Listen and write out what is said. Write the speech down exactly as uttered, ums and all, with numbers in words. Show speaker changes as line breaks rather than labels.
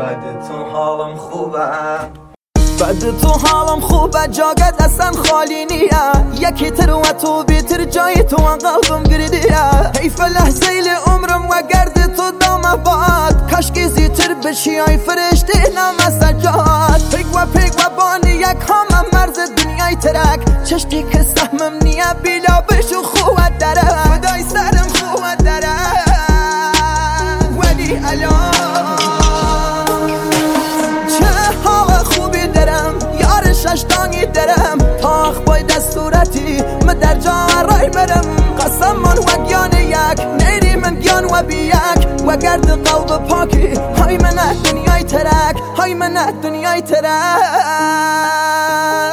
بعد تو حالم خوبه
بعد تو حالم خوبه جاگت اصلا خالی نیه یکی تر و تو بیتر جای تو قلبم گردیه حیف لحظه عمرم و گرد تو دام باد کاش که زیتر بشی ای فرشته نام سجاد پیک و پیک و بانی یک همه مرز دنیای ترک چشتی که سهمم نیه بیلا بشو خوبت داره خدای سرم خوبت داره ولی الان ششتانگی درم تاخ بای دستورتی من در جا رای برم قسم من و گیان یک نیری من گیان و بی یک و گرد قلب پاکی های من دنیای ترک های من دنیای ترک